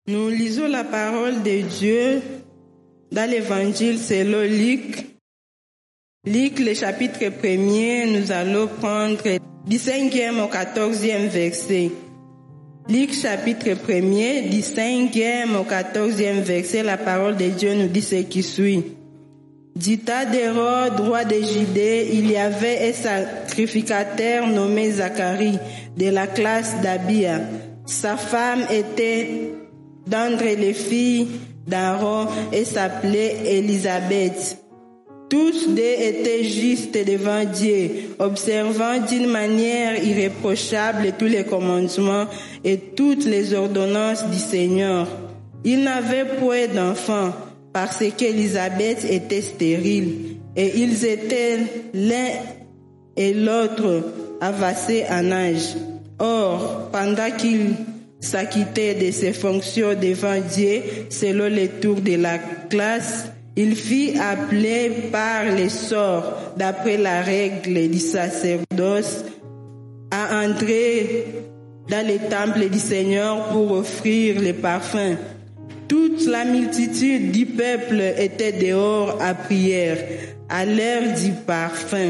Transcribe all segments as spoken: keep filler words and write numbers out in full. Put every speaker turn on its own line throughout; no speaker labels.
Nous lisons la parole de Dieu dans l'évangile selon Luc. Luc, le chapitre premier, nous allons prendre du cinquième au quatorzième verset. Luc, chapitre premier, du cinquième au quatorzième verset, la parole de Dieu nous dit ce qui suit. Du tas d'Hérode, roi de Judée, il y avait un sacrificateur nommé Zacharie, de la classe d'Abia. Sa femme était d'entre les filles d'Aaron et s'appelait Élisabeth. Tous deux étaient justes devant Dieu, observant d'une manière irréprochable tous les commandements et toutes les ordonnances du Seigneur. Ils n'avaient point d'enfants parce qu'Élisabeth était stérile et ils étaient l'un et l'autre avancés en âge. Or, pendant qu'ils s'acquittaient de ses fonctions devant Dieu selon les tours de la classe, il fut appelé par les sorts, d'après la règle du sacerdoce, à entrer dans le temple du Seigneur pour offrir les parfums. Toute la multitude du peuple était dehors à prière, à l'heure du parfum.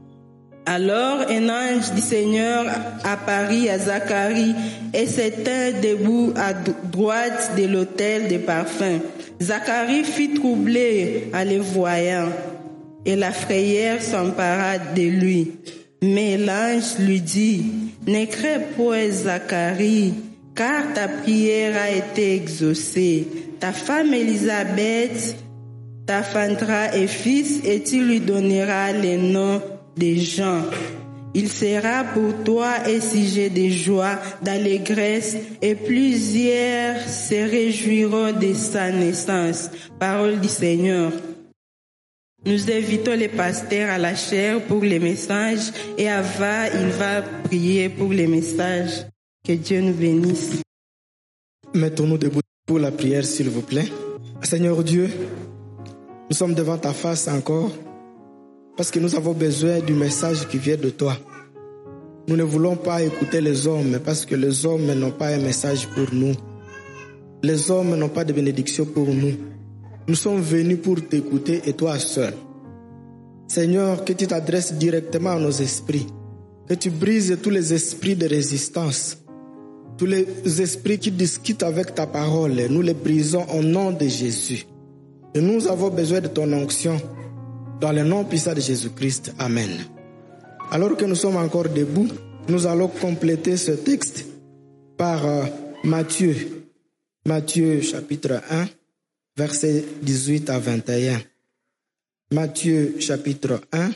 Alors un ange du Seigneur apparut à Zacharie et se tint debout à droite de l'autel des parfums. Zacharie fut troublé en le voyant, et la frayeur s'empara de lui. Mais l'ange lui dit, « Ne crains point, Zacharie, car ta prière a été exaucée. Ta femme Élisabeth t'enfantera un fils et tu lui donneras le nom de Jean. Il sera pour toi un sujet de joie, d'allégresse, et plusieurs se réjouiront de sa naissance. » Parole du Seigneur. Nous invitons les pasteurs à la chaire pour les messages et Ava, il va prier pour les messages. Que Dieu nous bénisse.
Mettons-nous debout pour la prière, s'il vous plaît. Seigneur Dieu, nous sommes devant ta face encore parce que nous avons besoin du message qui vient de toi. Nous ne voulons pas écouter les hommes parce que les hommes n'ont pas un message pour nous. Les hommes n'ont pas de bénédiction pour nous. Nous sommes venus pour t'écouter et toi seul. Seigneur, que tu t'adresses directement à nos esprits, que tu brises tous les esprits de résistance, tous les esprits qui discutent avec ta parole, nous les brisons au nom de Jésus. Et nous avons besoin de ton onction dans le nom puissant de Jésus-Christ. Amen. Alors que nous sommes encore debout, nous allons compléter ce texte par euh, Matthieu. Matthieu chapitre un, versets dix-huit à vingt et un. Matthieu chapitre un,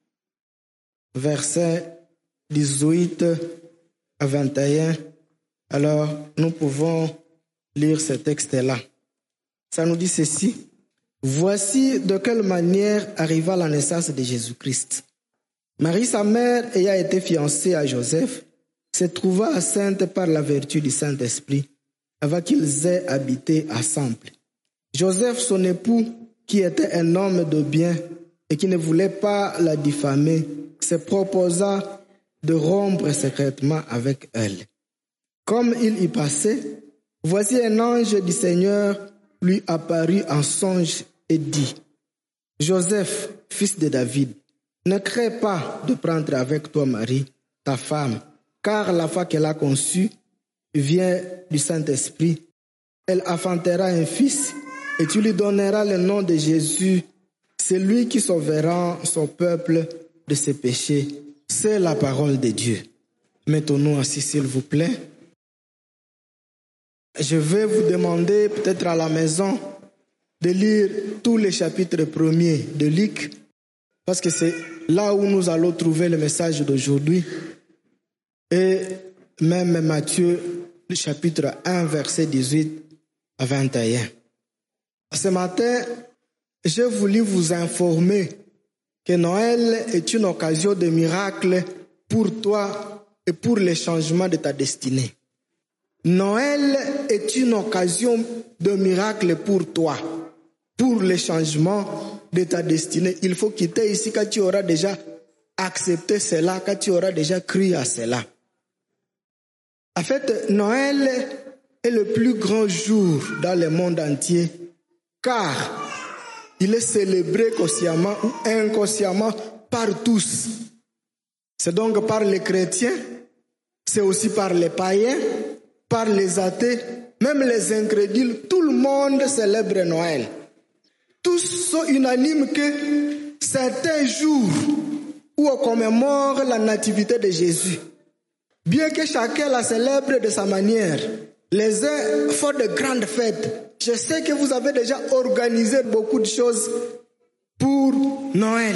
versets dix-huit à vingt et un. Alors, nous pouvons lire ce texte-là. Ça nous dit ceci. Voici de quelle manière arriva la naissance de Jésus-Christ. Marie, sa mère, ayant été fiancée à Joseph, se trouva enceinte par la vertu du Saint-Esprit, avant qu'ils aient habité ensemble. Joseph, son époux, qui était un homme de bien et qui ne voulait pas la diffamer, se proposa de rompre secrètement avec elle. Comme il y passait, voici un ange du Seigneur lui apparut en songe et dit, « Joseph, fils de David, ne crains pas de prendre avec toi Marie, ta femme, car l'enfant qu'elle a conçu vient du Saint-Esprit. Elle enfantera un fils et tu lui donneras le nom de Jésus. C'est lui qui sauvera son peuple de ses péchés. » C'est la parole de Dieu. Mettons-nous assis, s'il vous plaît. Je vais vous demander, peut-être à la maison, de lire tous les chapitres premiers de Luc, parce que c'est là où nous allons trouver le message d'aujourd'hui. Et même Matthieu, le chapitre un, verset dix-huit à vingt et un. Ce matin, j'ai voulu vous informer que Noël est une occasion de miracle pour toi et pour le changement de ta destinée. Noël est une occasion de miracle pour toi, pour le changement de ta destinée. Il faut quitter ici quand tu auras déjà accepté cela, quand tu auras déjà cru à cela. En fait, Noël est le plus grand jour dans le monde entier, car il est célébré consciemment ou inconsciemment par tous. C'est donc par les chrétiens, c'est aussi par les païens, par les athées, même les incrédules. Tout le monde célèbre Noël. Tous sont unanimes que c'est un jour où on commémore la nativité de Jésus. Bien que chacun la célèbre de sa manière, les uns font de grandes fêtes. Je sais que vous avez déjà organisé beaucoup de choses pour Noël.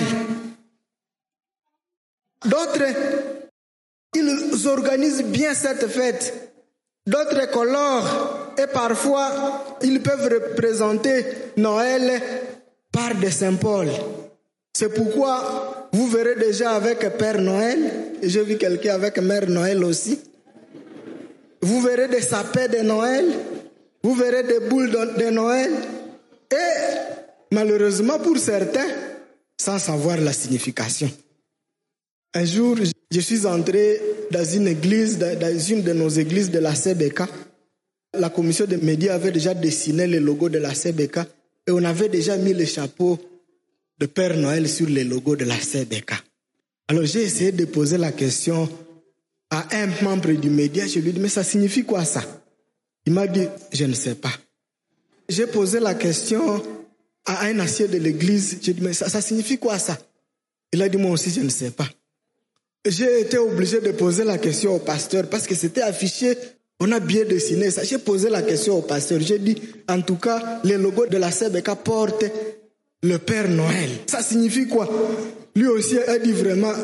D'autres, ils organisent bien cette fête. D'autres colorent et parfois, ils peuvent représenter Noël par des symboles. C'est pourquoi vous verrez déjà avec Père Noël, et j'ai vu quelqu'un avec Mère Noël aussi. Vous verrez des sapins de Noël, vous verrez des boules de Noël, et malheureusement pour certains, sans savoir la signification. Un jour, je suis entré dans une église, dans une de nos églises de la C B K. La commission des médias avait déjà dessiné le logo de la C B K et on avait déjà mis le chapeau de Père Noël sur le logo de la C B K. Alors j'ai essayé de poser la question à un membre du média. Je lui ai dit, mais ça signifie quoi ça? Il m'a dit, je ne sais pas. J'ai posé la question à un ancien de l'église. J'ai dit, mais ça, ça signifie quoi ça? Il a dit, moi aussi, je ne sais pas. J'ai été obligé de poser la question au pasteur parce que c'était affiché, on a bien dessiné ça. J'ai posé la question au pasteur. J'ai dit, en tout cas, le logo de la C B K porte le Père Noël. Ça signifie quoi? Lui aussi a dit vraiment,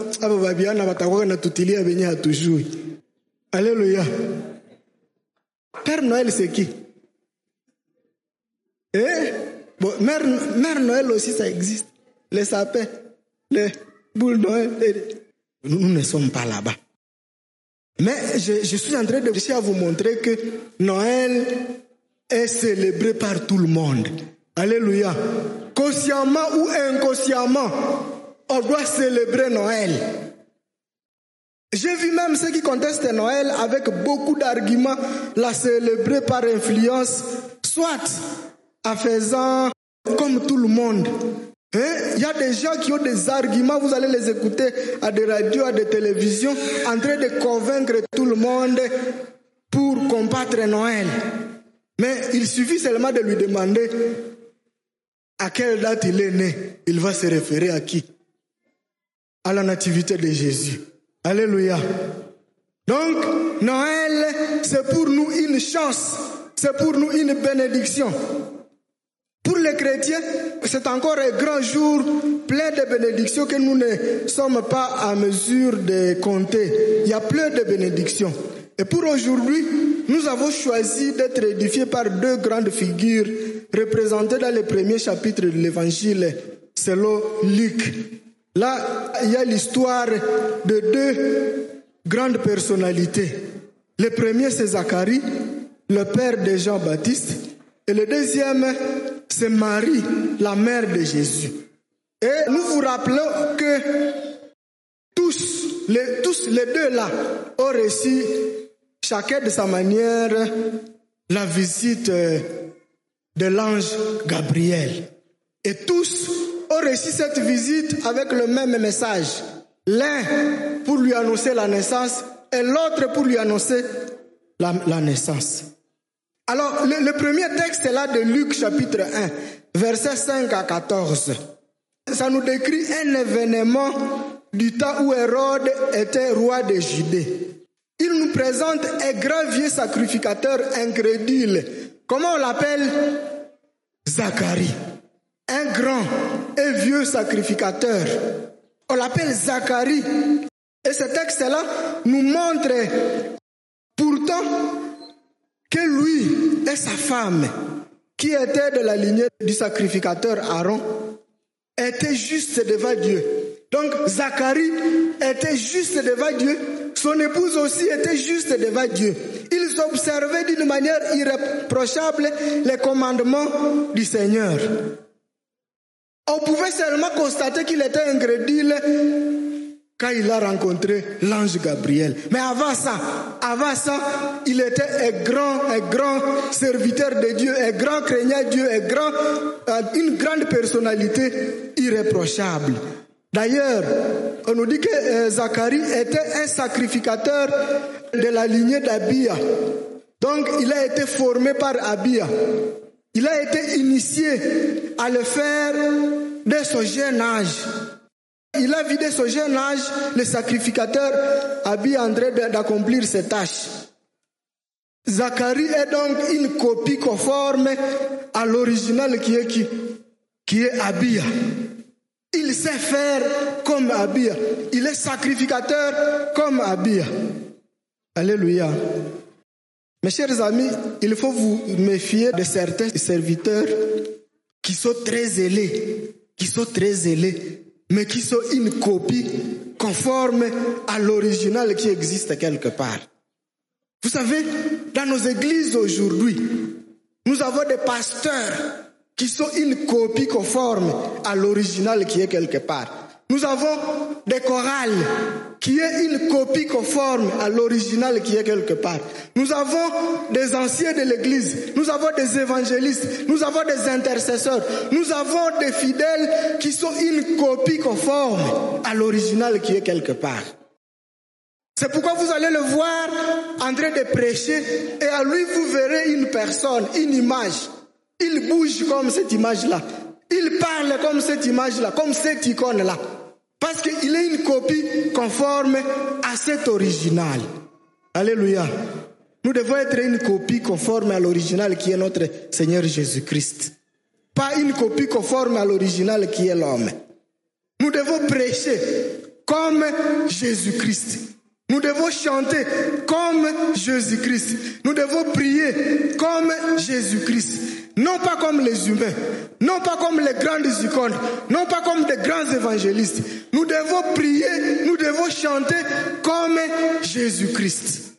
Alléluia. Père Noël, c'est qui? Eh? Bon, Mère, Mère Noël aussi, ça existe. Les sapins, les boules Noël. Nous, nous ne sommes pas là-bas. Mais je, je suis en train de chercher à vous montrer que Noël est célébré par tout le monde. Alléluia. Consciemment ou inconsciemment, on doit célébrer Noël. J'ai vu même ceux qui contestent Noël avec beaucoup d'arguments la célébrer par influence, soit en faisant comme tout le monde. Il hein? y a des gens qui ont des arguments, vous allez les écouter à des radios, à des télévisions, en train de convaincre tout le monde pour combattre Noël. Mais il suffit seulement de lui demander à quelle date il est né. Il va se référer à qui? À la nativité de Jésus. Alléluia. Donc, Noël, c'est pour nous une chance, c'est pour nous une bénédiction. Pour les chrétiens, c'est encore un grand jour plein de bénédictions que nous ne sommes pas à mesure de compter. Il y a plein de bénédictions. Et pour aujourd'hui, nous avons choisi d'être édifiés par deux grandes figures représentées dans le premier chapitre de l'évangile selon Luc. Là, il y a l'histoire de deux grandes personnalités. Le premier, c'est Zacharie, le père de Jean-Baptiste. Et le deuxième, c'est Marie, la mère de Jésus. Et nous vous rappelons que tous les, tous les deux là ont reçu, chacun de sa manière, la visite de l'ange Gabriel. Et tous ont reçu cette visite avec le même message. L'un pour lui annoncer la naissance et l'autre pour lui annoncer la, la naissance. Alors, le, le premier texte est là de Luc chapitre un, versets cinq à quatorze. Ça nous décrit un événement du temps où Hérode était roi de Judée. Il nous présente un grand vieux sacrificateur incrédule. Comment on l'appelle? Zacharie. Un grand et vieux sacrificateur. On l'appelle Zacharie. Et ce texte-là nous montre pourtant que lui et sa femme, qui étaient de la lignée du sacrificateur Aaron, étaient justes devant Dieu. Donc Zacharie était juste devant Dieu, son épouse aussi était juste devant Dieu. Ils observaient d'une manière irréprochable les commandements du Seigneur. On pouvait seulement constater qu'il était incrédule quand il a rencontré l'ange Gabriel. Mais avant ça, avant ça, il était un grand, un grand serviteur de Dieu, un grand craignant Dieu, un grand, une grande personnalité irréprochable. D'ailleurs, on nous dit que euh, Zacharie était un sacrificateur de la lignée d'Abia. Donc, il a été formé par Abia. Il a été initié à le faire dès son jeune âge. Il a vu dès son jeune âge le sacrificateur Abia en train d'accomplir ses tâches. Zacharie est donc une copie conforme à l'original qui est qui, qui est Abia. Il sait faire comme Abia. Il est sacrificateur comme Abia. Alléluia. Mes chers amis, il faut vous méfier de certains serviteurs qui sont très zélés, qui sont très zélés, mais qui sont une copie conforme à l'original qui existe quelque part. Vous savez, dans nos églises aujourd'hui, nous avons des pasteurs qui sont une copie conforme à l'original qui est quelque part. Nous avons des chorales qui est une copie conforme à l'original qui est quelque part. Nous avons des anciens de l'église, nous avons des évangélistes, nous avons des intercesseurs, nous avons des fidèles qui sont une copie conforme à l'original qui est quelque part. C'est pourquoi vous allez le voir en train de prêcher et à lui vous verrez une personne, une image. Il bouge comme cette image-là. Il parle comme cette image-là, comme cette icône-là. Parce qu'il est une copie conforme à cet original. Alléluia. Nous devons être une copie conforme à l'original qui est notre Seigneur Jésus-Christ. Pas une copie conforme à l'original qui est l'homme. Nous devons prêcher comme Jésus-Christ. Nous devons chanter comme Jésus-Christ. Nous devons prier comme Jésus-Christ. Non pas comme les humains, non pas comme les grandes icônes, non pas comme des grands évangélistes. Nous devons prier, nous devons chanter comme Jésus-Christ.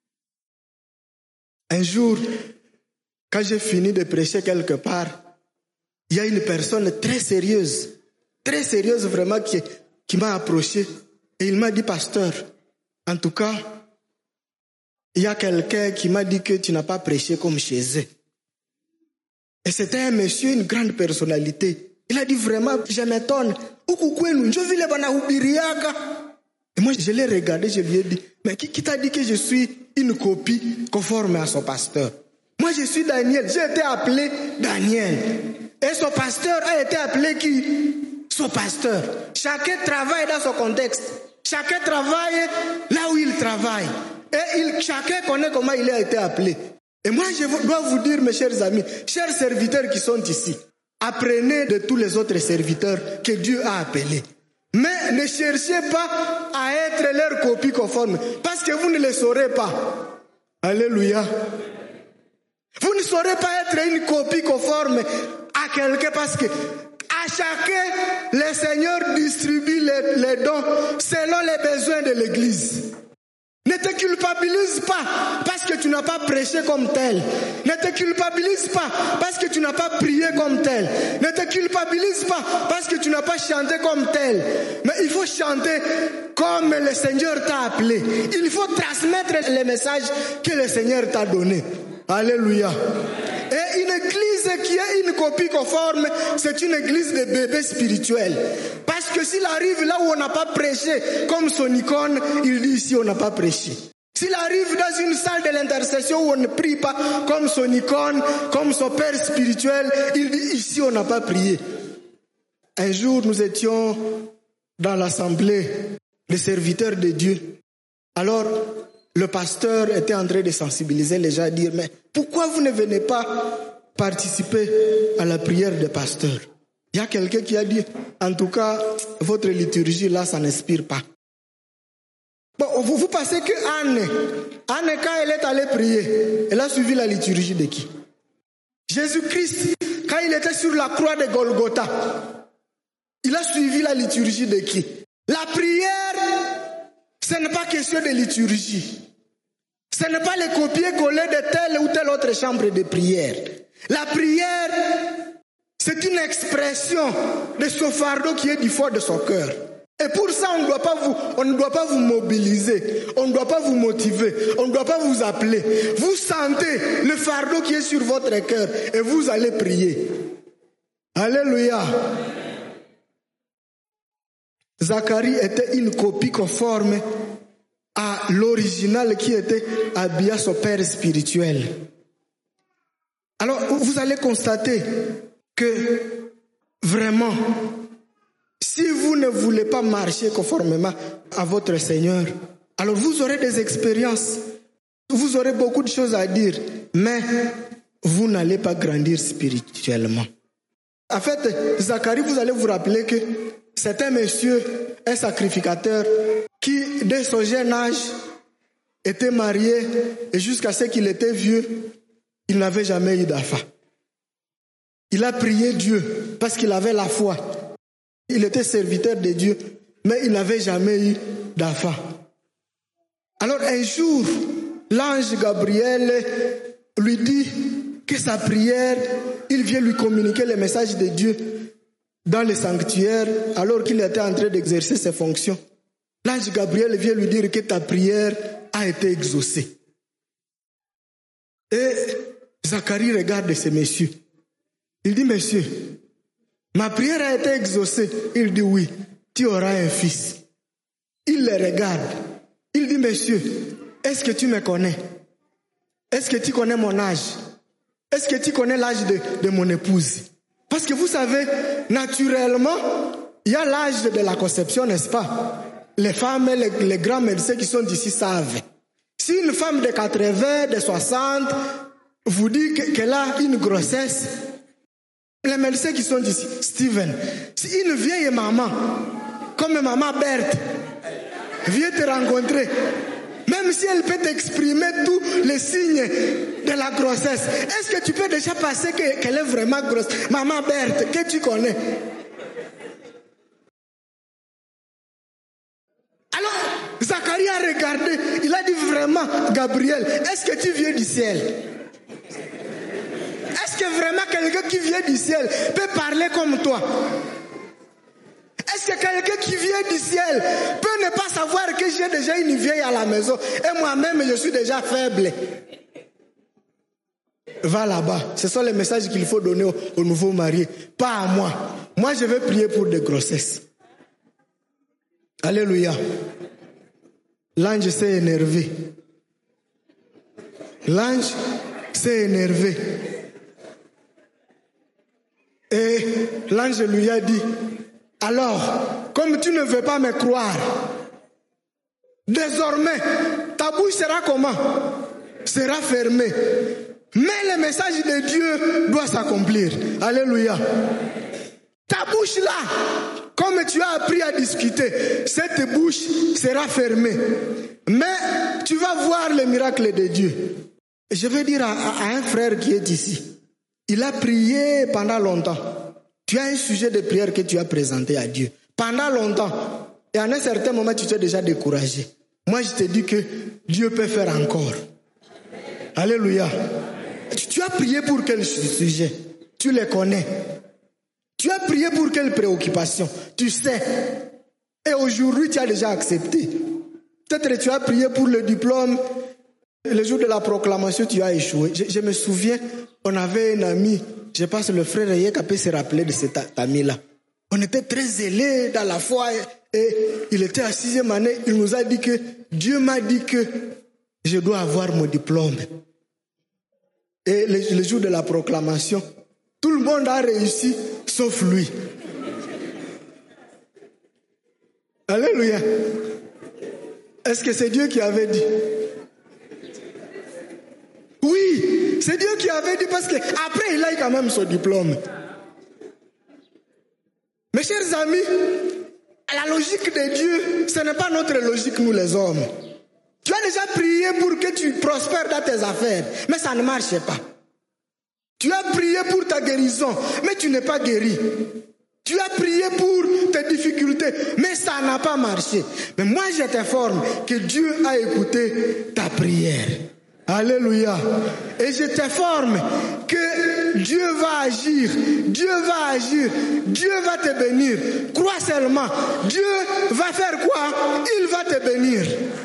Un jour, quand j'ai fini de prêcher quelque part, il y a une personne très sérieuse, très sérieuse vraiment qui, qui m'a approché et il m'a dit, pasteur, en tout cas, il y a quelqu'un qui m'a dit que tu n'as pas prêché comme chez eux. Et c'était un monsieur, une grande personnalité. Il a dit vraiment, je m'étonne. Et moi, je l'ai regardé, je lui ai dit, mais qui, qui t'a dit que je suis une copie conforme à son pasteur? Moi, je suis Daniel. J'ai été appelé Daniel. Et son pasteur a été appelé qui? Son pasteur. Chacun travaille dans son contexte. Chacun travaille là où il travaille. Et il, chacun connaît comment il a été appelé. Et moi, je dois vous dire, mes chers amis, chers serviteurs qui sont ici, apprenez de tous les autres serviteurs que Dieu a appelés. Mais ne cherchez pas à être leur copie conforme, parce que vous ne le saurez pas. Alléluia. Vous ne saurez pas être une copie conforme à quelqu'un, parce que à chacun, le Seigneur distribue les, les dons selon les besoins de l'Église. Ne te culpabilise pas parce que tu n'as pas prêché comme tel. Ne te culpabilise pas parce que tu n'as pas prié comme tel. Ne te culpabilise pas parce que tu n'as pas chanté comme tel. Mais il faut chanter comme le Seigneur t'a appelé. Il faut transmettre les messages que le Seigneur t'a donnés. Alléluia. Et une église qui est une copie conforme, c'est une église de bébés spirituels. Parce que s'il arrive là où on n'a pas prêché comme son icône, il dit ici on n'a pas prêché. S'il arrive dans une salle de l'intercession où on ne prie pas comme son icône, comme son père spirituel, il dit ici on n'a pas prié. Un jour nous étions dans l'assemblée des serviteurs de Dieu. Alors le pasteur était en train de sensibiliser les gens à dire, mais pourquoi vous ne venez pas participer à la prière des pasteurs? Il y a quelqu'un qui a dit, en tout cas, votre liturgie là, ça n'inspire pas. Bon, vous, vous pensez que Anne, Anne, quand elle est allée prier, elle a suivi la liturgie de qui? Jésus-Christ, quand il était sur la croix de Golgotha, il a suivi la liturgie de qui? La prière, ce n'est pas question de liturgie. Ce n'est pas le copier-coller de telle ou telle autre chambre de prière. La prière, c'est une expression de ce fardeau qui est du fond de son cœur. Et pour ça, on ne doit pas vous, on ne doit pas vous mobiliser, on ne doit pas vous motiver, on ne doit pas vous appeler. Vous sentez le fardeau qui est sur votre cœur et vous allez prier. Alléluia. Zacharie était une copie conforme à l'original qui était Abia, son père spirituel. Alors, vous allez constater que vraiment, si vous ne voulez pas marcher conformément à votre Seigneur, alors vous aurez des expériences, vous aurez beaucoup de choses à dire, mais vous n'allez pas grandir spirituellement. En fait, Zacharie, vous allez vous rappeler que c'est un monsieur, un sacrificateur, qui, dès son jeune âge, était marié et jusqu'à ce qu'il était vieux, il n'avait jamais eu d'enfant. Il a prié Dieu parce qu'il avait la foi. Il était serviteur de Dieu, mais il n'avait jamais eu d'enfant. Alors un jour, l'ange Gabriel lui dit que sa prière, il vient lui communiquer le message de Dieu dans le sanctuaire alors qu'il était en train d'exercer ses fonctions. L'ange Gabriel vient lui dire que ta prière a été exaucée. Et Zacharie regarde ce monsieur. Il dit, monsieur, ma prière a été exaucée. Il dit, oui, tu auras un fils. Il le regarde. Il dit, monsieur, est-ce que tu me connais? Est-ce que tu connais mon âge? Est-ce que tu connais l'âge de, de mon épouse? Parce que vous savez, naturellement, il y a l'âge de la conception, n'est-ce pas? Les femmes et les, les grands médecins qui sont d'ici savent. Si une femme de quatre-vingts, de soixante, vous dit qu'elle a une grossesse, les médecins qui sont d'ici, Steven, si une vieille maman, comme maman Berthe, vient te rencontrer, même si elle peut t'exprimer tous les signes de la grossesse, est-ce que tu peux déjà passer que, qu'elle est vraiment grosse? Maman Berthe, que tu connais? Alors, Zacharie a regardé, il a dit vraiment, Gabriel, est-ce que tu viens du ciel? Est-ce que vraiment quelqu'un qui vient du ciel peut parler comme toi? Est-ce que quelqu'un qui vient du ciel peut ne pas savoir que j'ai déjà une vieille à la maison et moi-même je suis déjà faible? Va là-bas. Ce sont les messages qu'il faut donner aux, aux nouveaux mariés. Pas à moi. Moi je vais prier pour des grossesses. Alléluia. L'ange s'est énervé. L'ange s'est énervé. Et l'ange lui a dit, alors, comme tu ne veux pas me croire, désormais, ta bouche sera comment? Sera fermée. Mais le message de Dieu doit s'accomplir. Alléluia. Ta bouche là, comme tu as appris à discuter, cette bouche sera fermée. Mais tu vas voir le miracle de Dieu. Je vais dire à, à, à un frère qui est ici, il a prié pendant longtemps. Tu as un sujet de prière que tu as présenté à Dieu pendant longtemps. Et à un certain moment, tu t'es déjà découragé. Moi, je te dis que Dieu peut faire encore. Alléluia. Tu, tu as prié pour quel sujet? Tu les connais. Tu as prié pour quelle préoccupation? Tu sais. Et aujourd'hui, tu as déjà accepté. Peut-être que tu as prié pour le diplôme. Le jour de la proclamation, tu as échoué. Je, je me souviens, on avait un ami, je pense le frère Yeka peut se rappeler de cet ami-là. On était très zélés dans la foi et, et il était à sixième année. Il nous a dit que Dieu m'a dit que je dois avoir mon diplôme. Et le, le jour de la proclamation, tout le monde a réussi, sauf lui. Alléluia. Est-ce que c'est Dieu qui avait dit? Oui, c'est Dieu qui avait dit parce qu'après il a eu quand même son diplôme. Mes chers amis, la logique de Dieu, ce n'est pas notre logique nous les hommes. Tu as déjà prié pour que tu prospères dans tes affaires, mais ça ne marche pas. Tu as prié pour ta guérison, mais tu n'es pas guéri. Tu as prié pour tes difficultés, mais ça n'a pas marché. Mais moi je t'informe que Dieu a écouté ta prière. Alléluia. Et je t'informe que Dieu va agir, Dieu va agir, Dieu va te bénir. Crois seulement, Dieu va faire quoi? Il va te bénir.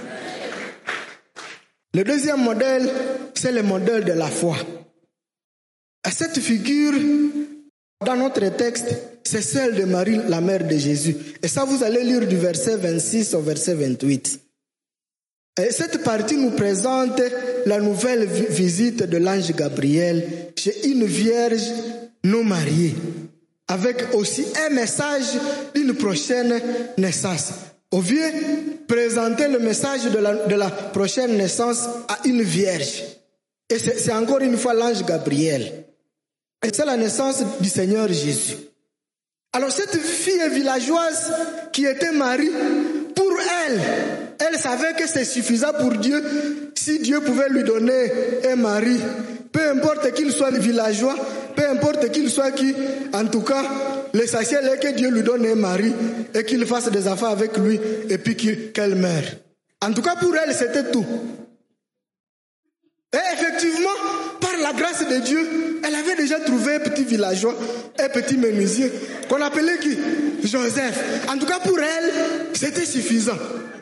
Le deuxième modèle, c'est le modèle de la foi. Cette figure, dans notre texte, c'est celle de Marie, la mère de Jésus. Et ça, vous allez lire du verset vingt-six au verset vingt-huit. Et cette partie nous présente la nouvelle visite de l'ange Gabriel chez une vierge non mariée, avec aussi un message d'une prochaine naissance. On vient présenter le message de la, de la prochaine naissance à une vierge. Et c'est, c'est encore une fois l'ange Gabriel. Et c'est la naissance du Seigneur Jésus. Alors cette fille villageoise qui était Marie, pour elle, elle savait que c'est suffisant pour Dieu si Dieu pouvait lui donner un mari. Peu importe qu'il soit villageois, peu importe qu'il soit qui, en tout cas, l'essentiel est que Dieu lui donne un mari et qu'il fasse des affaires avec lui et puis qu'elle meure. En tout cas, pour elle, c'était tout. Et effectivement, par la grâce de Dieu, elle avait déjà trouvé un petit villageois, un petit menuisier, qu'on appelait qui? Joseph. En tout cas, pour elle, c'était suffisant.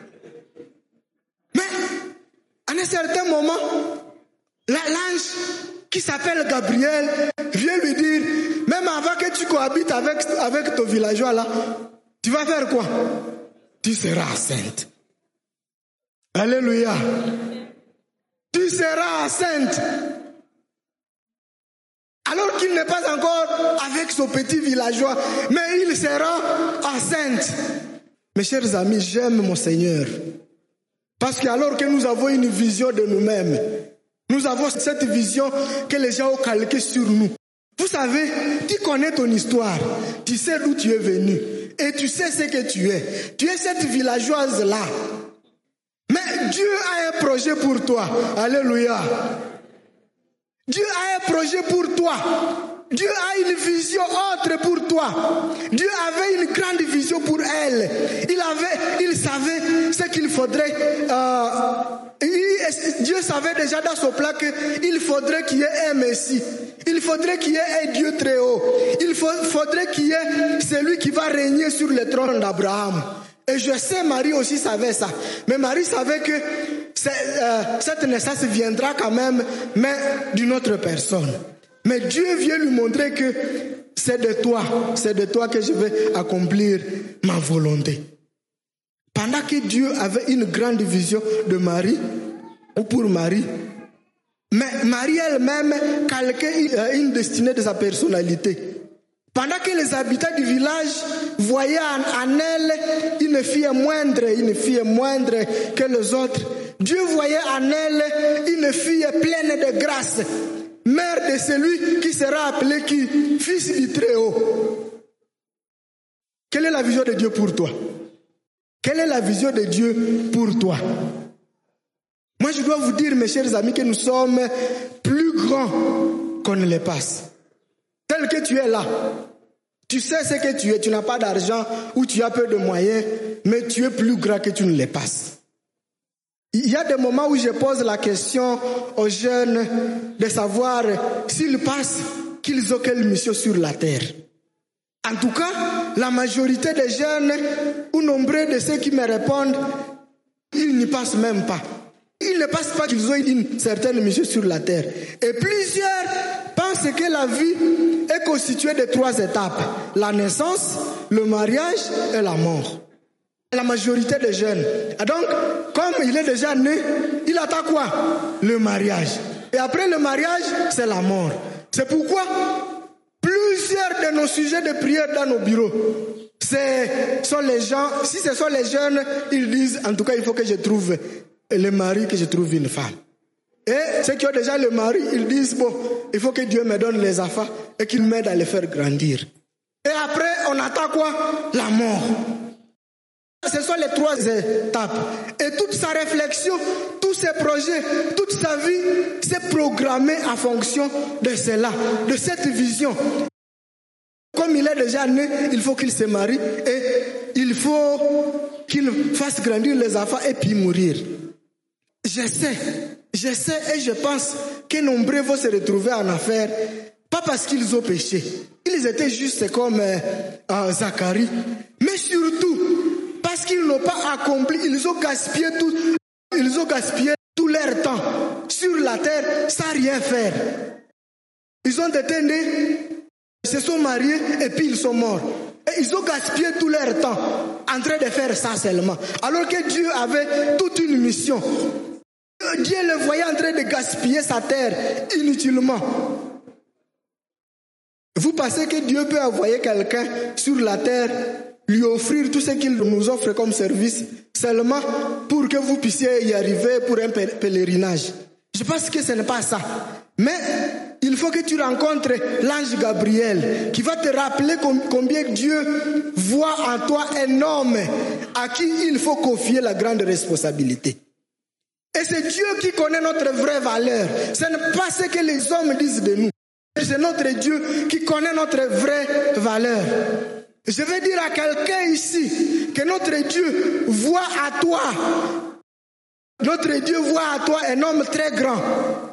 Mais, à un certain moment, l'ange qui s'appelle Gabriel vient lui dire, même avant que tu cohabites avec, avec ton villageois là, tu vas faire quoi? Tu seras enceinte. Alléluia. Tu seras enceinte. Alors qu'il n'est pas encore avec son petit villageois, mais il sera enceinte. Mes chers amis, j'aime mon Seigneur. Parce que alors que nous avons une vision de nous-mêmes, nous avons cette vision que les gens ont calquée sur nous. Vous savez, tu connais ton histoire, tu sais d'où tu es venu et tu sais ce que tu es. Tu es cette villageoise-là. Mais Dieu a un projet pour toi. Alléluia. Dieu a un projet pour toi. Dieu a une vision autre pour toi. Dieu avait une grande vision pour elle. Il avait, il savait ce qu'il faudrait. Euh, il, Dieu savait déjà dans son plan qu'il faudrait qu'il y ait un Messie. Il faudrait qu'il y ait un Dieu très haut. Il faut, faudrait qu'il y ait celui qui va régner sur le trône d'Abraham. Et je sais, Marie aussi savait ça. Mais Marie savait que euh, cette naissance viendra quand même, mais d'une autre personne. Mais Dieu vient lui montrer que c'est de toi, c'est de toi que je vais accomplir ma volonté. Pendant que Dieu avait une grande vision de Marie, ou pour Marie, mais Marie elle-même calquait une destinée de sa personnalité. Pendant que les habitants du village voyaient en, en elle une fille moindre, une fille moindre que les autres, Dieu voyait en elle une fille pleine de grâce, mère de celui qui sera appelé qui? Fils du Très-Haut. Quelle est la vision de Dieu pour toi? Quelle est la vision de Dieu pour toi? Moi, je dois vous dire, mes chers amis, que nous sommes plus grands qu'on ne les passe. Tel que tu es là, tu sais ce que tu es, tu n'as pas d'argent ou tu as peu de moyens, mais tu es plus grand que tu ne les passes. Il y a des moments où je pose la question aux jeunes de savoir s'ils passent, qu'ils ont quelle mission sur la terre. En tout cas, la majorité des jeunes ou nombreux de ceux qui me répondent, ils n'y passent même pas. Ils ne pensent pas qu'ils ont une certaine mission sur la terre. Et plusieurs pensent que la vie est constituée de trois étapes. La naissance, le mariage et la mort. La majorité des jeunes. Et donc, comme il est déjà né, il attend quoi? Le mariage. Et après le mariage, c'est la mort. C'est pourquoi plusieurs de nos sujets de prière dans nos bureaux, ce sont les gens, si ce sont les jeunes, ils disent, en tout cas, il faut que je trouve le mari, que je trouve une femme. Et ceux qui ont déjà le mari, ils disent, bon, il faut que Dieu me donne les affaires et qu'il m'aide à les faire grandir. Et après, on attend quoi? La mort. Ce sont les trois étapes. Et toute sa réflexion, tous ses projets, toute sa vie, c'est programmé en fonction de cela, de cette vision. Comme il est déjà né, il faut qu'il se marie et il faut qu'il fasse grandir les enfants et puis mourir. Je sais je sais et je pense que nombreux vont se retrouver en affaire, pas parce qu'ils ont péché. Ils étaient juste comme euh, euh, Zacharie, mais surtout parce qu'ils n'ont pas accompli, ils ont gaspillé tout, ils ont gaspillé tout leur temps sur la terre sans rien faire. Ils ont été nés, se sont mariés et puis ils sont morts. Et ils ont gaspillé tout leur temps en train de faire ça seulement. Alors que Dieu avait toute une mission. Dieu le voyait en train de gaspiller sa terre inutilement. Vous pensez que Dieu peut envoyer quelqu'un sur la terre, lui offrir tout ce qu'il nous offre comme service, seulement pour que vous puissiez y arriver pour un pèlerinage? Je pense que ce n'est pas ça. Mais il faut que tu rencontres l'ange Gabriel qui va te rappeler combien Dieu voit en toi un homme à qui il faut confier la grande responsabilité. Et c'est Dieu qui connaît notre vraie valeur. Ce n'est pas ce que les hommes disent de nous. C'est notre Dieu qui connaît notre vraie valeur. Je vais dire à quelqu'un ici que notre Dieu voit à toi, notre Dieu voit à toi un homme très grand.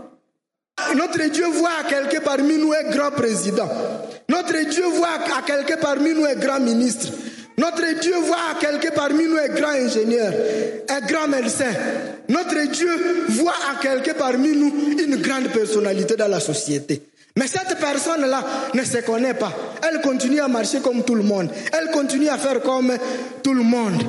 Notre Dieu voit à quelqu'un parmi nous un grand président. Notre Dieu voit à quelqu'un parmi nous un grand ministre. Notre Dieu voit à quelqu'un parmi nous un grand ingénieur, un grand médecin. Notre Dieu voit à quelqu'un parmi nous une grande personnalité dans la société. Mais cette personne-là ne se connaît pas. Elle continue à marcher comme tout le monde. Elle continue à faire comme tout le monde.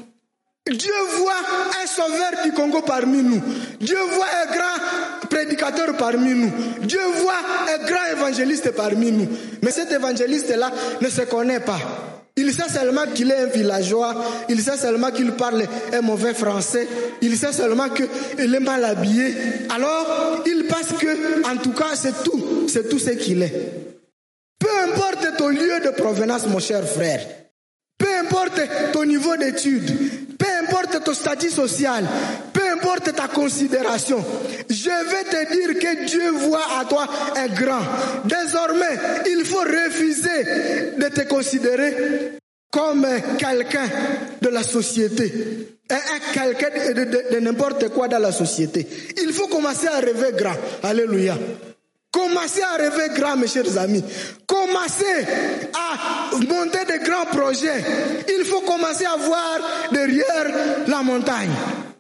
Dieu voit un sauveur du Congo parmi nous. Dieu voit un grand prédicateur parmi nous. Dieu voit un grand évangéliste parmi nous. Mais cet évangéliste-là ne se connaît pas. Il sait seulement qu'il est un villageois. Il sait seulement qu'il parle un mauvais français. Il sait seulement qu'il est mal habillé. Alors, il pense que, en tout cas, c'est tout. C'est tout ce qu'il est. Peu importe ton lieu de provenance, mon cher frère. Peu importe ton niveau d'études. Peu importe ton statut social. Peu importe ta considération. Je vais te dire que Dieu voit à toi un grand. Désormais, il faut refuser de te considérer comme quelqu'un de la société. Quelqu'un de, de, de n'importe quoi dans la société. Il faut commencer à rêver grand. Alléluia. Commencez à rêver grand, mes chers amis. Commencez à monter de grands projets. Il faut commencer à voir derrière la montagne.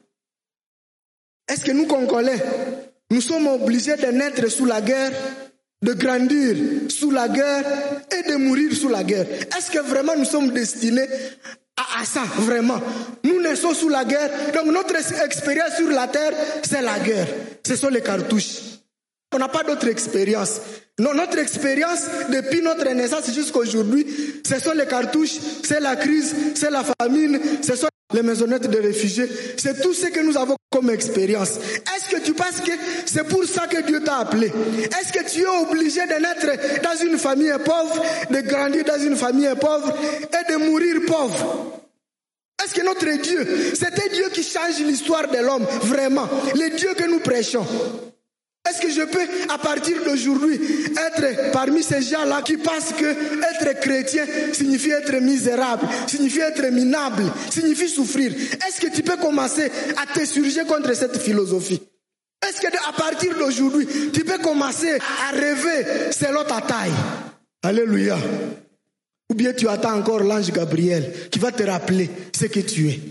Est-ce que nous, Congolais, nous sommes obligés de naître sous la guerre, de grandir sous la guerre et de mourir sous la guerre? Est-ce que vraiment nous sommes destinés à, à ça, vraiment? Nous naissons sous la guerre, donc notre expérience sur la terre, c'est la guerre. Ce sont les cartouches. On n'a pas d'autre expérience. Non, notre expérience, depuis notre naissance jusqu'à aujourd'hui, ce sont les cartouches, c'est la crise, c'est la famine, ce sont les maisonnettes de réfugiés. C'est tout ce que nous avons comme expérience. Est-ce que tu penses que c'est pour ça que Dieu t'a appelé? Est-ce que tu es obligé de naître dans une famille pauvre, de grandir dans une famille pauvre et de mourir pauvre? Est-ce que notre Dieu, c'était Dieu qui change l'histoire de l'homme, vraiment, le Dieu que nous prêchons? Est-ce que je peux, à partir d'aujourd'hui, être parmi ces gens-là qui pensent que être chrétien signifie être misérable, signifie être minable, signifie souffrir? Est-ce que tu peux commencer à t'insurger contre cette philosophie? Est-ce que à partir d'aujourd'hui, tu peux commencer à rêver selon ta taille? Alléluia. Ou bien tu attends encore l'ange Gabriel qui va te rappeler ce que tu es.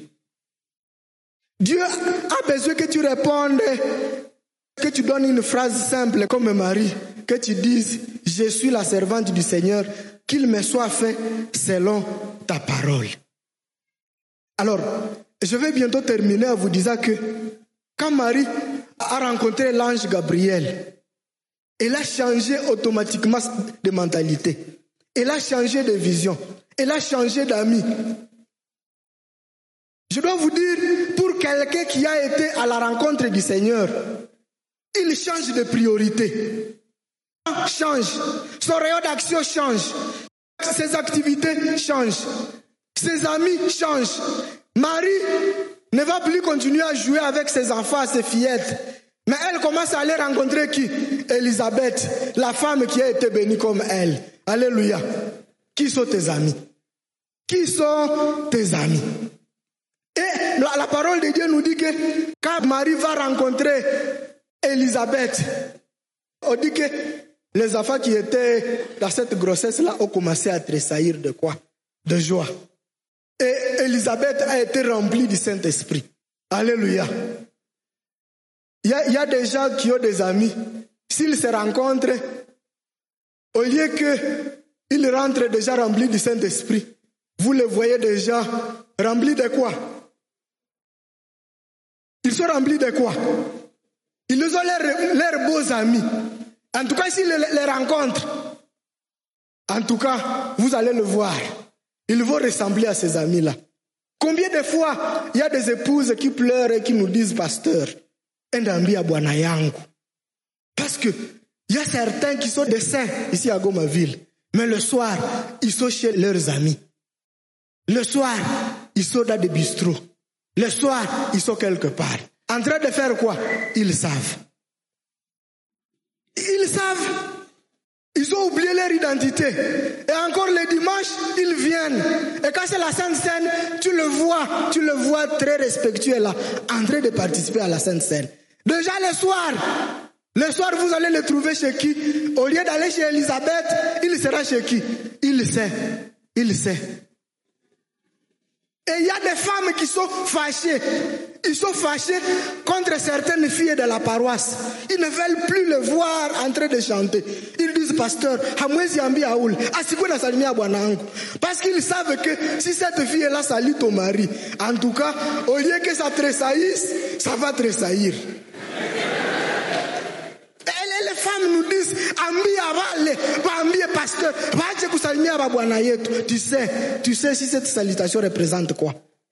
Dieu a besoin que tu répondes, que tu donnes une phrase simple comme Marie, que tu dises « Je suis la servante du Seigneur, qu'il me soit fait selon ta parole ». Alors, je vais bientôt terminer en vous disant que quand Marie a rencontré l'ange Gabriel, elle a changé automatiquement de mentalité. Elle a changé de vision. Elle a changé d'amis. Je dois vous dire, pour quelqu'un qui a été à la rencontre du Seigneur, il change de priorité. Change. Son rayon d'action change. Ses activités changent. Ses amis changent. Marie ne va plus continuer à jouer avec ses enfants, ses fillettes. Mais elle commence à aller rencontrer qui? Élisabeth, la femme qui a été bénie comme elle. Alléluia. Qui sont tes amis? Qui sont tes amis? Et la, la parole de Dieu nous dit que quand Marie va rencontrer Élisabeth, on dit que les enfants qui étaient dans cette grossesse-là ont commencé à tressaillir de quoi? De joie. Et Élisabeth a été remplie du Saint-Esprit. Alléluia. Il y a, il y a des gens qui ont des amis. S'ils se rencontrent, au lieu qu'ils rentrent déjà remplis du Saint-Esprit, vous les voyez déjà remplis de quoi? Ils sont remplis de quoi? Ils ont leurs leur beaux amis. En tout cas, s'ils les, les rencontrent, en tout cas, vous allez le voir. Ils vont ressembler à ces amis-là. Combien de fois il y a des épouses qui pleurent et qui nous disent, pasteur, endambia bwana yangu. Parce que il y a certains qui sont des saints ici à Goma-Ville, mais le soir, ils sont chez leurs amis. Le soir, ils sont dans des bistrots. Le soir, ils sont quelque part. En train de faire quoi? Ils savent. Ils savent. Ils ont oublié leur identité. Et encore le dimanche, ils viennent. Et quand c'est la Sainte Seine, tu le vois, tu le vois très respectueux là, en train de participer à la Sainte Seine. Déjà le soir, le soir vous allez le trouver chez qui? Au lieu d'aller chez Élisabeth, il sera chez qui? Il sait. Il sait. Et il y a des femmes qui sont fâchées. Ils sont fâchés contre certaines filles de la paroisse. Ils ne veulent plus le voir en train de chanter. Ils disent, pasteur, parce qu'ils savent que si cette fille-là salue ton mari, en tout cas, au lieu que ça tressaillisse, ça va tressaillir. Les femmes nous disent, pasteur, tu sais, tu sais si cette salutation représente quoi?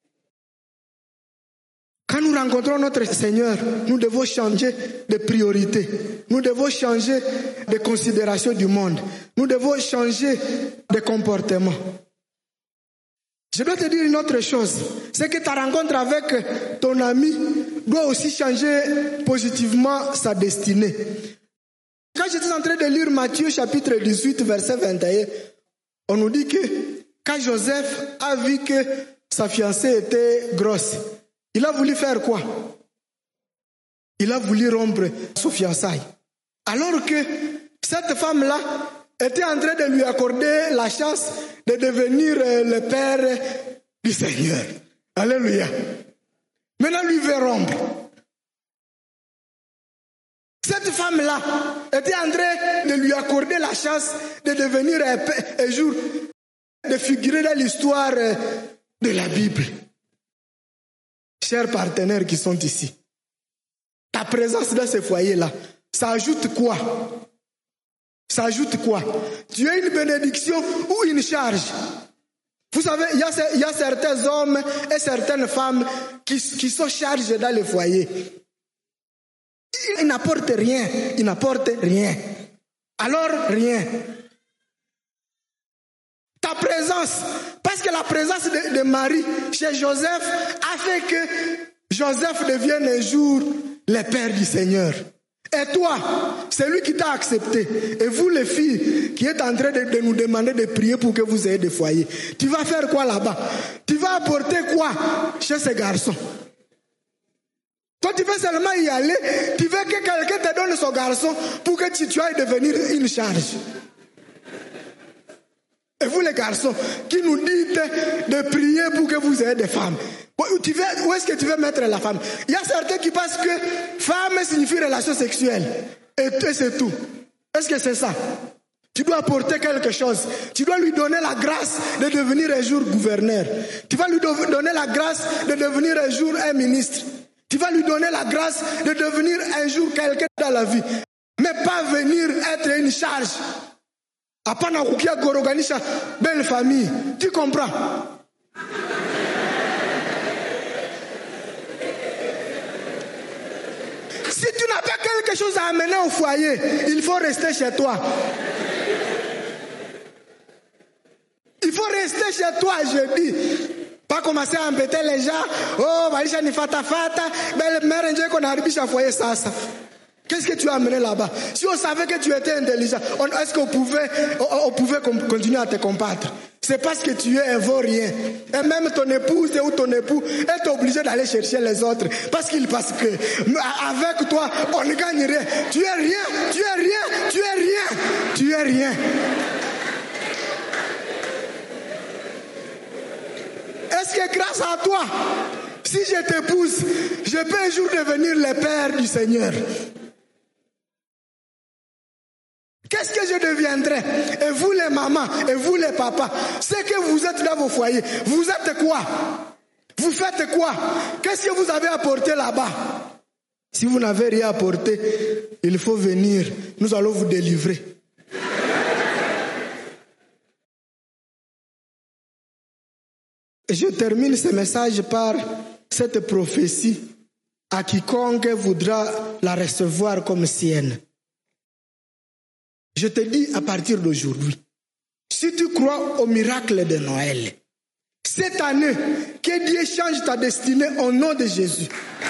Quand nous rencontrons notre Seigneur, nous devons changer de priorité. Nous devons changer de considération du monde. Nous devons changer de comportement. Je dois te dire une autre chose. C'est que ta rencontre avec ton ami doit aussi changer positivement sa destinée. Quand j'étais en train de lire Matthieu chapitre dix-huit, verset vingt et un, on nous dit que quand Joseph a vu que sa fiancée était grosse, il a voulu faire quoi? Il a voulu rompre son fiançailles. Alors que cette femme-là était en train de lui accorder la chance de devenir le père du Seigneur. Alléluia. Maintenant, lui veut rompre. Cette femme-là était en train de lui accorder la chance de devenir un, un jour, de figurer dans l'histoire de la Bible. Chers partenaires qui sont ici, ta présence dans ce foyer-là, ça ajoute quoi? Ça ajoute quoi? Tu es une bénédiction ou une charge? Vous savez, il y a, il y a certains hommes et certaines femmes qui, qui sont chargés dans le foyer. Ils n'apportent rien. Ils n'apportent rien. Alors, rien. Ta présence, parce que la présence de, de Marie chez Joseph a fait que Joseph devienne un jour le père du Seigneur. Et toi, c'est lui qui t'a accepté. Et vous les filles qui êtes en train de, de nous demander de prier pour que vous ayez des foyers, tu vas faire quoi là-bas? Tu vas apporter quoi chez ces garçons? Toi, tu veux seulement y aller, tu veux que quelqu'un te donne son garçon pour que tu, tu ailles devenir une charge. Et vous les garçons qui nous dites de prier pour que vous ayez des femmes, tu veux, où est-ce que tu veux mettre la femme? Il y a certains qui pensent que femme signifie relation sexuelle. Et, et c'est tout. Est-ce que c'est ça? Tu dois apporter quelque chose. Tu dois lui donner la grâce de devenir un jour gouverneur. Tu vas lui donner la grâce de devenir un jour un ministre. Tu vas lui donner la grâce de devenir un jour quelqu'un dans la vie. Mais pas venir être une charge. Apana kukia goroganisha belle famille. Tu comprends? Si tu n'as pas quelque chose à amener au foyer, il faut rester chez toi. Il faut rester chez toi, je dis. Pas commencer à embêter les gens. Oh, Marisha ni fata fata. Belle mère, Dieu qu'on a haribisha foyer ça, ça. Qu'est-ce que tu as amené là-bas? Si on savait que tu étais intelligent, est-ce qu'on pouvait, on, on pouvait continuer à te combattre? c'est parce que tu es un vaurien. Et même ton épouse ou ton époux est obligé d'aller chercher les autres. Parce qu'il pense que avec toi, on ne gagne rien. Tu es rien, tu es rien, tu es rien, tu es rien. Est-ce que grâce à toi, si je t'épouse, je peux un jour devenir le père du Seigneur? Qu'est-ce que je deviendrai? Et vous les mamans, et vous les papas, c'est que vous êtes dans vos foyers. Vous êtes quoi? Vous faites quoi? Qu'est-ce que vous avez apporté là-bas? Si vous n'avez rien apporté, il faut venir. Nous allons vous délivrer. Je termine ce message par cette prophétie. À quiconque voudra la recevoir comme sienne. Je te dis à partir d'aujourd'hui, si tu crois au miracle de Noël, cette année, que Dieu change ta destinée au nom de Jésus.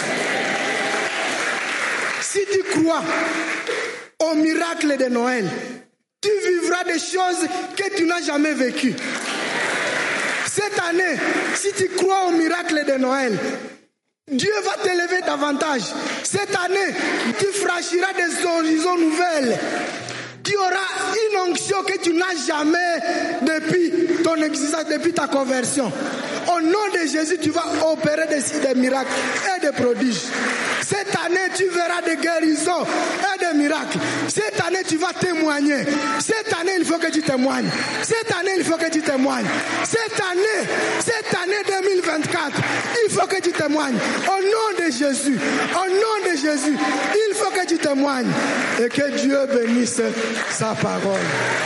Si tu crois au miracle de Noël, tu vivras des choses que tu n'as jamais vécues. Cette année, si tu crois au miracle de Noël, Dieu va t'élever davantage. Cette année, tu franchiras des horizons nouvelles. Tu auras une onction que tu n'as jamais depuis ton existence, depuis ta conversion. Au nom de Jésus, tu vas opérer des, des miracles et des prodiges. Cette année, tu verras des guérisons et des miracles. Cette année, tu vas témoigner. Cette année, il faut que tu témoignes. Cette année, il faut que tu témoignes. Cette année, cette année deux mille vingt-quatre, il faut que tu témoignes. Au nom de Jésus, au nom de Jésus, il faut que tu témoignes. Et que Dieu bénisse sa parole.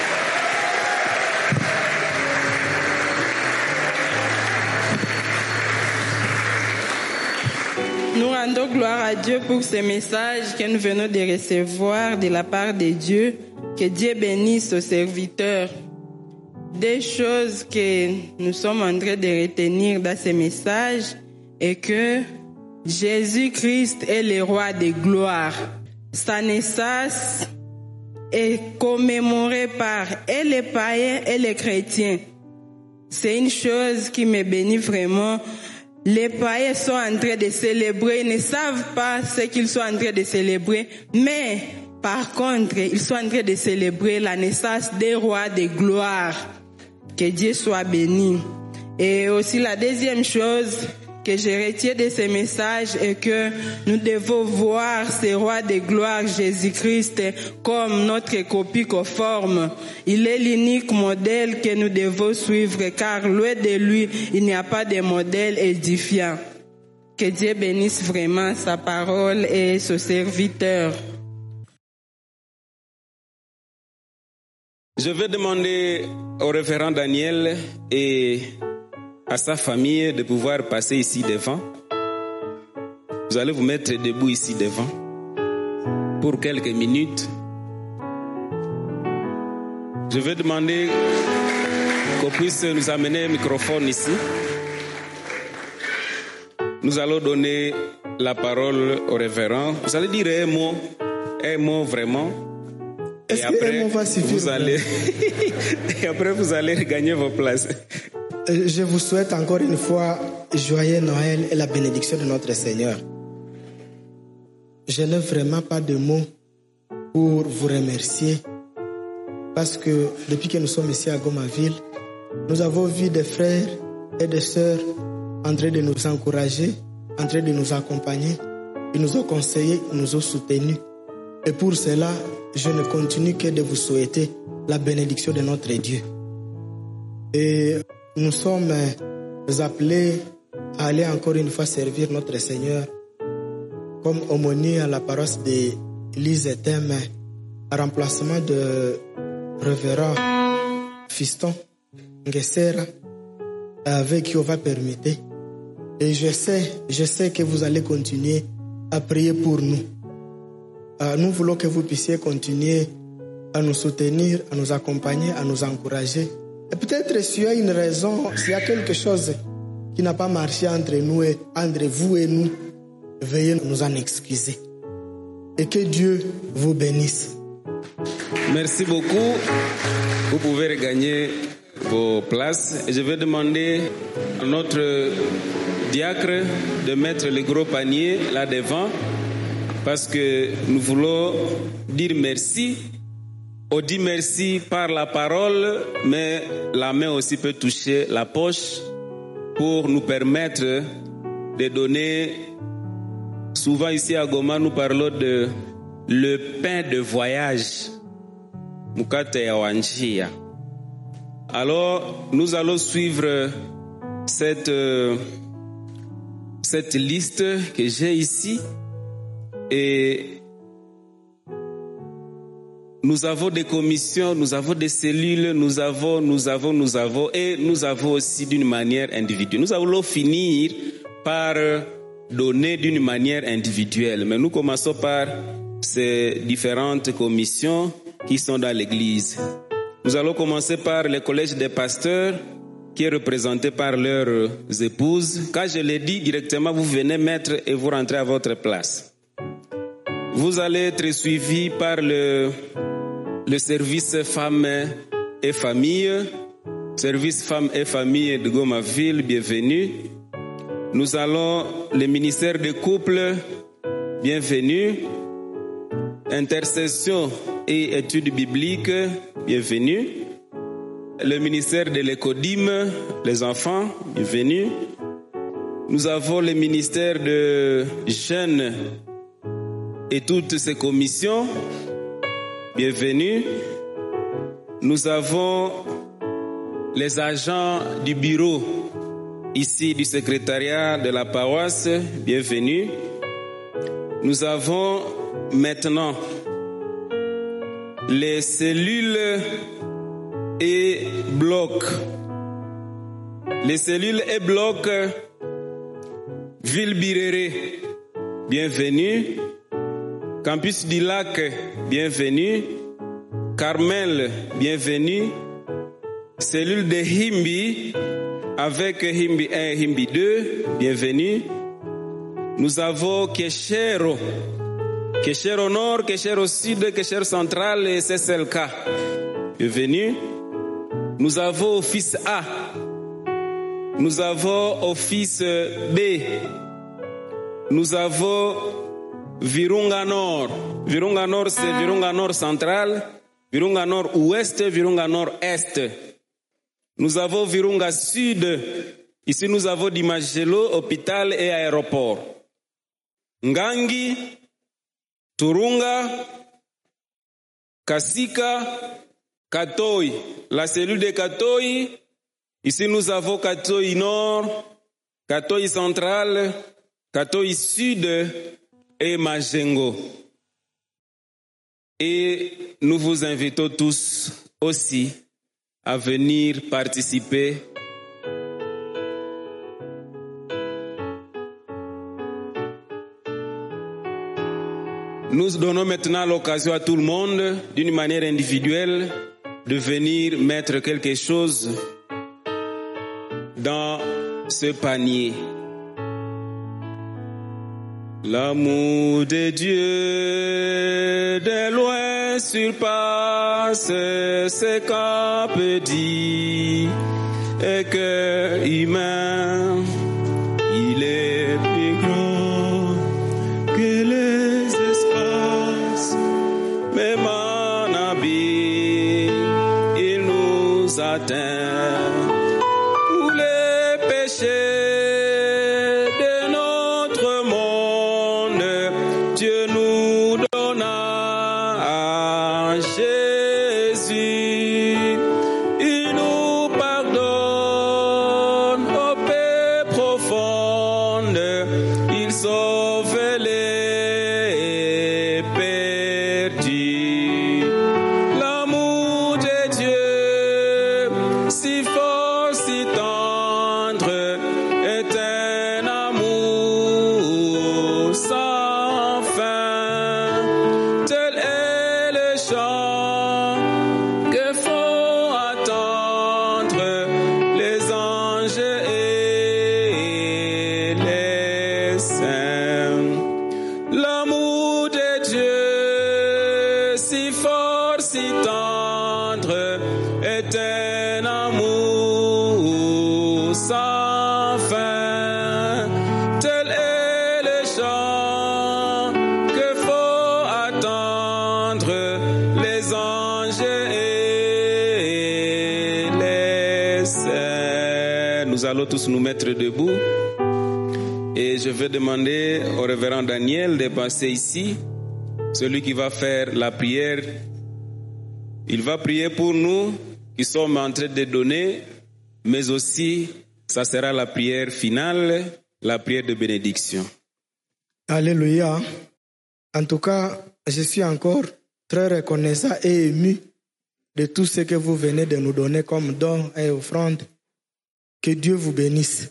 Nous rendons gloire à Dieu pour ce message que nous venons de recevoir de la part de Dieu. Que Dieu bénisse aux serviteurs. Des choses que nous sommes en train de retenir dans ce message est que Jésus-Christ est le roi de gloire. Sa naissance est commémorée par et les païens et les chrétiens. C'est une chose qui me bénit vraiment. Les païens sont en train de célébrer, ils ne savent pas ce qu'ils sont en train de célébrer, mais par contre, ils sont en train de célébrer la naissance des rois de gloire. Que Dieu soit béni. Et aussi la deuxième chose que je retiens de ce message est que nous devons voir ce roi de gloire, Jésus-Christ, comme notre copie conforme. Il est l'unique modèle que nous devons suivre, car loin de lui, il n'y a pas de modèle édifiant. Que Dieu bénisse vraiment sa parole et son serviteur.
Je vais demander au révérend Daniel et à sa famille de pouvoir passer ici devant. Vous allez vous mettre debout ici devant pour quelques minutes. Je vais demander qu'on puisse nous amener un microphone ici. Nous allons donner la parole au révérend. Vous allez dire un mot, un mot vraiment.
Est-ce que un mot va suffire?
Vous allez et après vous allez regagner vos places.
Je vous souhaite encore une fois joyeux Noël et la bénédiction de notre Seigneur. Je n'ai vraiment pas de mots pour vous remercier parce que depuis que nous sommes ici à Gomaville, nous avons vu des frères et des sœurs en train de nous encourager, en train de nous accompagner. Ils nous ont conseillés, ils nous ont soutenus. Et pour cela, je ne continue que de vous souhaiter la bénédiction de notre Dieu. Et nous sommes appelés à aller encore une fois servir notre Seigneur comme aumônier à la paroisse de l'Ise Thème, en remplacement de révérend Fiston Ngesera, avec qui on va permettre. Et je sais, je sais que vous allez continuer à prier pour nous. Nous voulons que vous puissiez continuer à nous soutenir, à nous accompagner, à nous encourager. Et peut-être s'il y a une raison, s'il y a quelque chose qui n'a pas marché entre nous et entre vous et nous, veuillez nous en excuser. Et que Dieu vous bénisse.
Merci beaucoup. Vous pouvez regagner vos places. Et je vais demander à notre diacre de mettre le gros panier là devant, parce que nous voulons dire merci. On dit merci par la parole, mais la main aussi peut toucher la poche pour nous permettre de donner. Souvent ici à Goma, nous parlons de le pain de voyage. Mukate ya wanjia. Alors, nous allons suivre cette, cette liste que j'ai ici. Et nous avons des commissions, nous avons des cellules, nous avons, nous avons, nous avons, et nous avons aussi d'une manière individuelle. Nous allons finir par donner d'une manière individuelle. Mais nous commençons par ces différentes commissions qui sont dans l'église. Nous allons commencer par le collège des pasteurs, qui est représenté par leurs épouses. Quand je l'ai dit directement, vous venez mettre et vous rentrez à votre place. Vous allez être suivi par le, le service femmes et famille. Service femmes et famille de Goma-Ville, bienvenue. Nous allons le ministère des couples, bienvenue. Intercession et études bibliques, bienvenue. Le ministère de l'écodime, les enfants, bienvenue. Nous avons le ministère de jeunes et toutes ces commissions, bienvenue. Nous avons les agents du bureau ici du secrétariat de la paroisse, bienvenue. Nous avons maintenant les cellules et blocs. Les cellules et blocs Ville Biréré, bienvenue. Campus du Lac, bienvenue. Carmel, bienvenue. Cellule de Himbi avec Himbi un et Himbi deux, bienvenue. Nous avons Keshero, Keshero Nord, Keshero Sud, Keshero Central et C S L K, bienvenue. Nous avons Office A, nous avons Office B, nous avons Virunga Nord. Virunga Nord, c'est Virunga Nord Central, Virunga Nord Ouest, Virunga Nord Est. Nous avons Virunga Sud. Ici, nous avons Dimagelo, hôpital et aéroport. Ngangi, Turunga, Kasika, Katoi. La cellule de Katoi. Ici, nous avons Katoi Nord, Katoi Central, Katoi Sud et Majengo. Et nous vous invitons tous aussi à venir participer Nous donnons maintenant l'occasion à tout le monde, d'une manière individuelle, de venir mettre quelque chose dans ce panier. L'amour de Dieu de loin surpasse ce qu'on peut dire, et que humain, il est plus grand que les espaces, même en abîme, il nous atteint. Pour les péchés
si fort, si tendre, est un
amour sans fin. Tel est le chant que faut attendre les anges et les saints. Nous allons tous nous mettre debout. Et je vais demander au révérend Daniel de passer ici. Celui qui va faire la prière, il va prier pour nous qui sommes en train de donner, mais aussi ça sera la prière finale, la prière de bénédiction.
Alléluia. En tout cas, je suis encore très reconnaissant et ému de tout ce que vous venez de nous donner comme dons et offrandes. Que Dieu vous bénisse.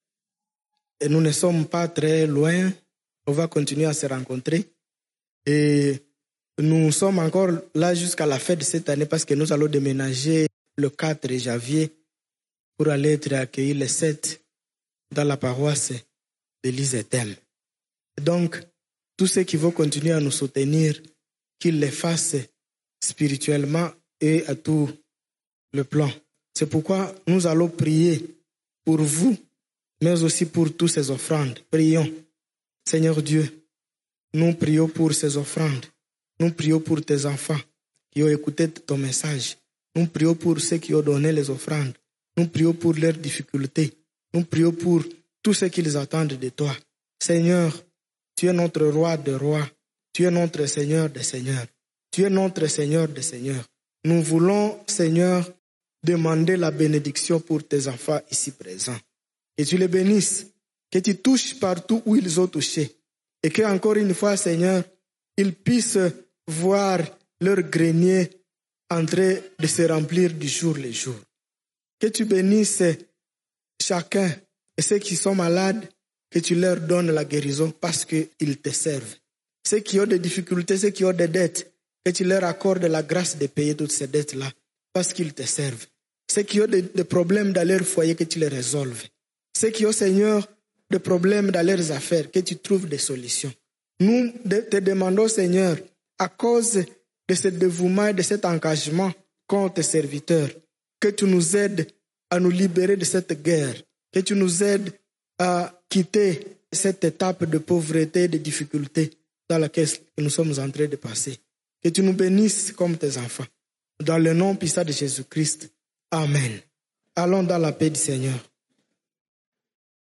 Et nous ne sommes pas très loin. On va continuer à se rencontrer. Et nous sommes encore là jusqu'à la fin de cette année parce que nous allons déménager le quatre janvier pour aller être accueillis le sept dans la paroisse de l'Isétem. Donc, tous ceux qui vont continuer à nous soutenir, qu'ils les fassent spirituellement et à tout le plan. C'est pourquoi nous allons prier pour vous, mais aussi pour toutes ces offrandes. Prions. Seigneur Dieu, nous prions pour ces offrandes. Nous prions pour tes enfants qui ont écouté ton message. Nous prions pour ceux qui ont donné les offrandes. Nous prions pour leurs difficultés. Nous prions pour tout ce qu'ils attendent de toi. Seigneur, tu es notre roi de rois. Tu es notre Seigneur des seigneurs. Tu es notre Seigneur des seigneurs. Nous voulons, Seigneur, demander la bénédiction pour tes enfants ici présents. Que tu les bénisses, que tu touches partout où ils ont touché. Et que, encore une fois, Seigneur, ils puissent voir leur grenier en train de se remplir du jour le jour. Que tu bénisses chacun et ceux qui sont malades, que tu leur donnes la guérison parce qu'ils te servent. Ceux qui ont des difficultés, ceux qui ont des dettes, que tu leur accordes la grâce de payer toutes ces dettes-là parce qu'ils te servent. Ceux qui ont des, des problèmes dans leur foyer, que tu les résolves. Ceux qui ont, Seigneur, des problèmes dans leurs affaires, que tu trouves des solutions. Nous te demandons, Seigneur, à cause de ce dévouement et de cet engagement contre tes serviteurs, que tu nous aides à nous libérer de cette guerre, que tu nous aides à quitter cette étape de pauvreté et de difficulté dans laquelle nous sommes en train de passer. Que tu nous bénisses comme tes enfants. Dans le nom puissant de Jésus-Christ. Amen. Allons dans la paix du Seigneur.